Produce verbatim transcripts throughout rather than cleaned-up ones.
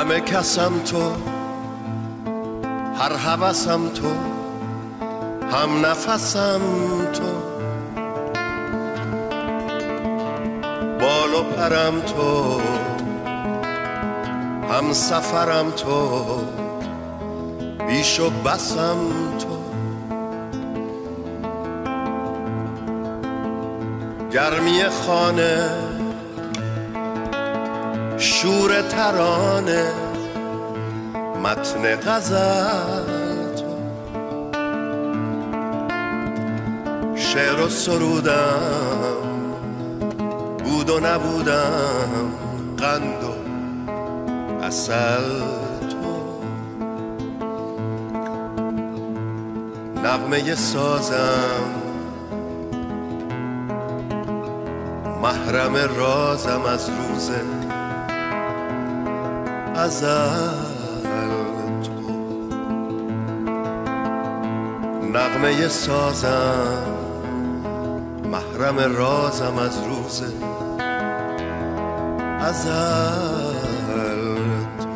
همه کسم تو، هر هوسم تو، هم نفسم تو، بال و پرم تو، هم سفرم تو، بیش و بسم تو، گرمی خانه، شور ترانه، متن غزل تو، شعر و سرودم، بود و نبودم، قند و عسل تو، نغمه سازم، محرم رازم از روز ازل تو، نغمه سازم، محرم رازم از روز ازل تو.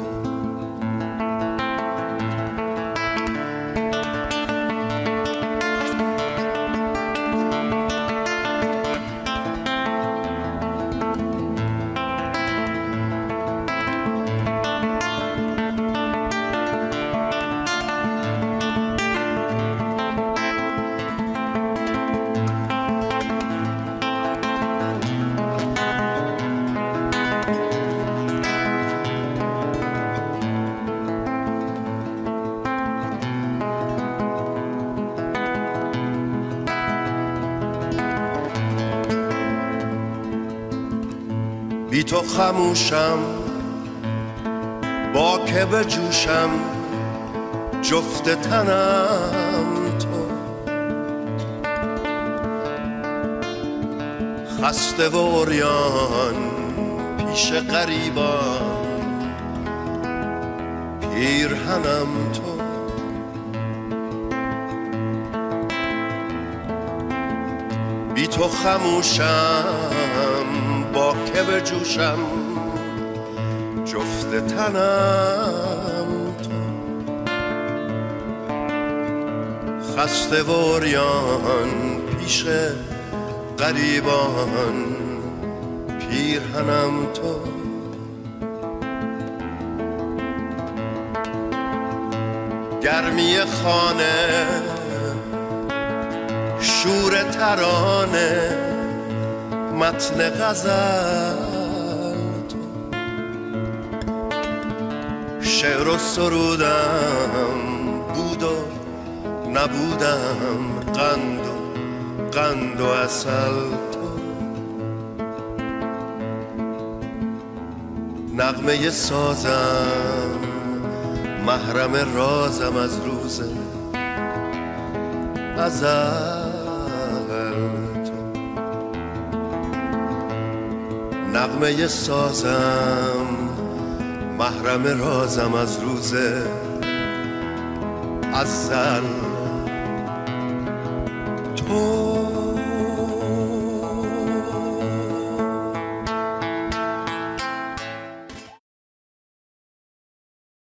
بی تو خموشم، با که به جوشم، جفت تنم تو، خسته و عریان پیش غریبان، پیرهنم تو، بی تو خموشم، با که به جوشم، جفت تنم تو، خسته و عریان پیش غریبان، پیرهنم تو، گرمی خانه، شور ترانه، متن غزل تو، شعر و سرودم، بود و نبودم، قند و قند و عسل تو، نغمه سازم، محرم رازم از روز ازل تو، نغمه سازم، محرم رازم از روز ازل تو.